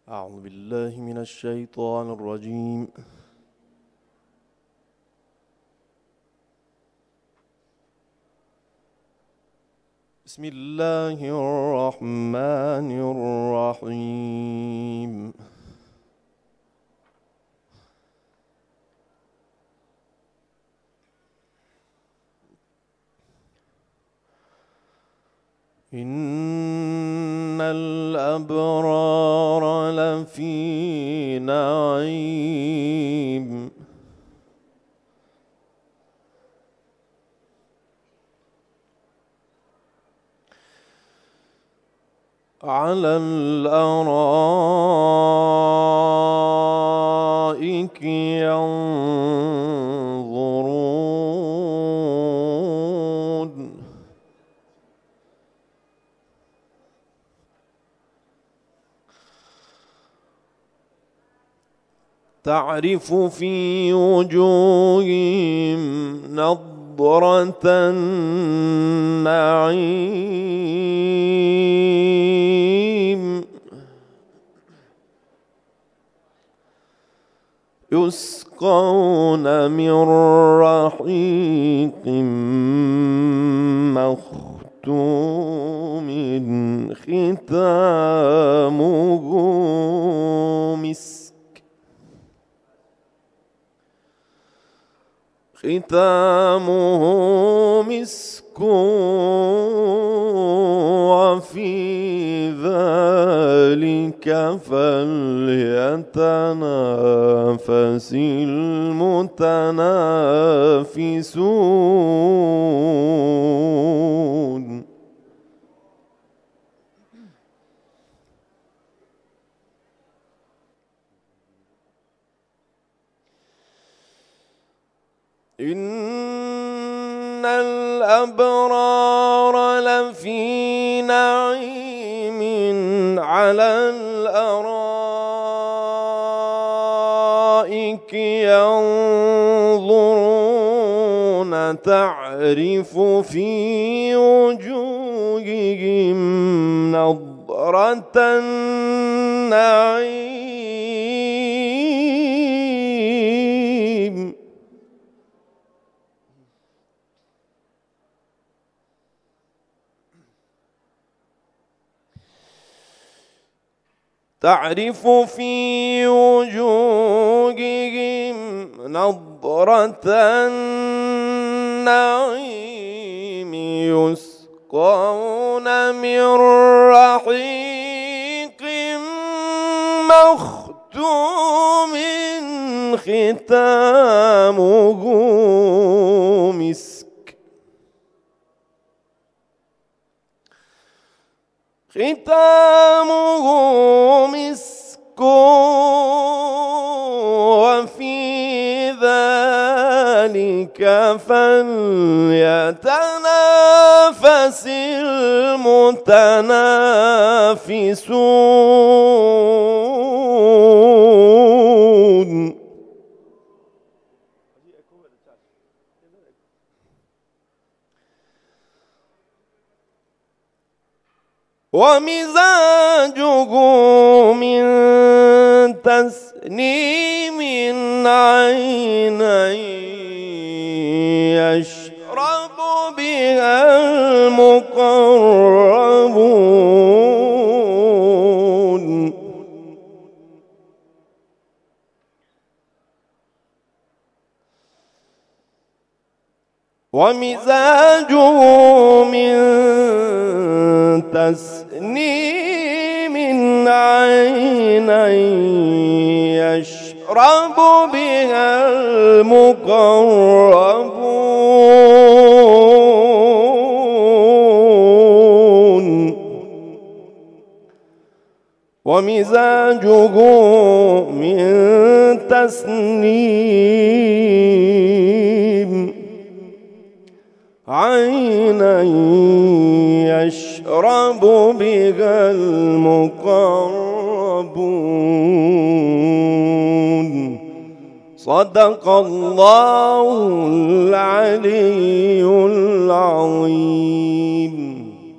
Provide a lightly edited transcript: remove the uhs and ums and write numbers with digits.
أعوذ بالله من الشيطان الرجيم. بسم الله الرحمن الرحيم. إن الأبرار لفي نعيم على الأرائك ينظرون تعرف في وجوههم نضرة النعيم يسقون من رحيق مختوم ختامه مسك وفي ذلك فليتنافس المتنافسون إن الأبرار لفي نعيم على الأرائك ينظرون تعرف في وجوههم نضرة النعيم تعرف في وجوههم نضرة النعيم يسقون من رحيق مختوم ختامه مسك وفي ذلك فليتنافس المتنافسون ومزاجه من تسنيم عينا يشرب بها المقربون ومزاجه من تسنيم عينا يشرب بها المقربون ومزاجه من تسنيم عينا يشرب بها المقربون صدق الله العلي العظيم.